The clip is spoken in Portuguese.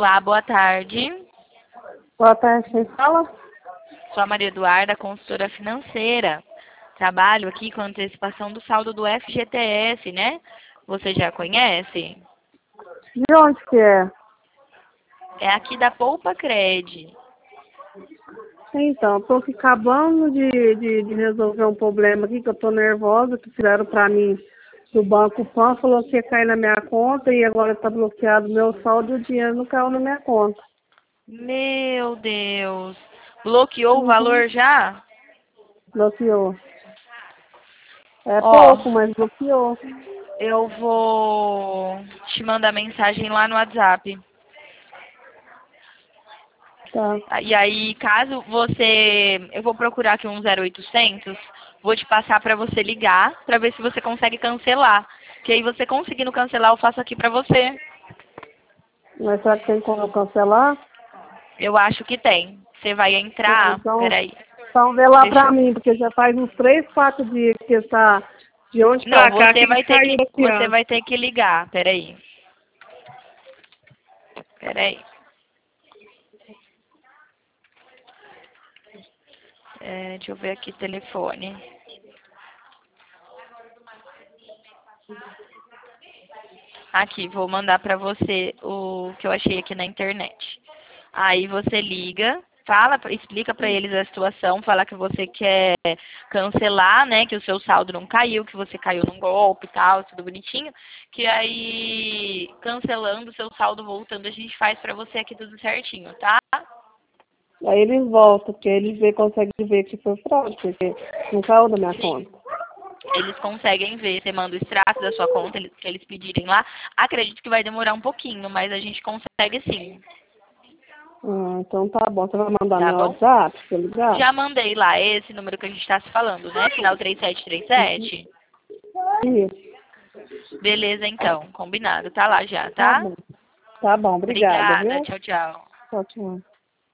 Olá, boa tarde. Boa tarde, quem fala? Sou a Maria Eduarda, consultora financeira. Trabalho aqui com antecipação do saldo do FGTS, né? Você já conhece? De onde que é? É aqui da Poupa Cred. Então, tô aqui acabando de resolver um problema aqui, que eu tô nervosa, que fizeram pra mim do Banco Pan, falou que ia cair na minha conta e agora tá bloqueado meu saldo e o dinheiro não caiu na minha conta. Meu Deus. Bloqueou o Uhum. valor já? Bloqueou. É Ó, pouco, mas bloqueou. eu vou te mandar mensagem lá no WhatsApp. Tá. E aí, caso você... Eu vou procurar aqui um 0800, vou te passar para você ligar, para ver se você consegue cancelar. Que aí você conseguindo cancelar, eu faço aqui para você. Mas será que tem como eu cancelar? Eu acho que tem. Você vai Ah, entrar... então, Peraí. então vê lá Deixa pra eu... mim, porque já faz uns 3, 4 dias que está de onde Não, pra cá que caiu você bloqueado. vai ter que ligar. Peraí. Peraí. Deixa eu ver aqui telefone. Aqui, vou mandar para você o que eu achei aqui na internet. Aí você liga, fala, explica para eles a situação, fala que você quer cancelar, né, que o seu saldo não caiu, que você caiu num golpe e tal, tudo bonitinho, que aí cancelando o seu saldo voltando a gente faz para você aqui tudo certinho, tá? Aí eles voltam, porque eles conseguem ver que foi fraude, porque não caiu da minha Sim. conta. Eles conseguem ver, você manda o extrato da sua conta, que eles pedirem lá. Acredito que vai demorar um pouquinho, mas a gente consegue sim, Então tá bom. Você vai mandar tá meu bom? WhatsApp pra eu ligar? Já mandei lá esse número que a gente está se falando, né? Final Uhum. 3737. Isso. Beleza, então. Combinado. Tá lá já, Tá tá? bom. Tá bom. Obrigada, Obrigada. viu? Tchau, tchau. Tchau, tchau.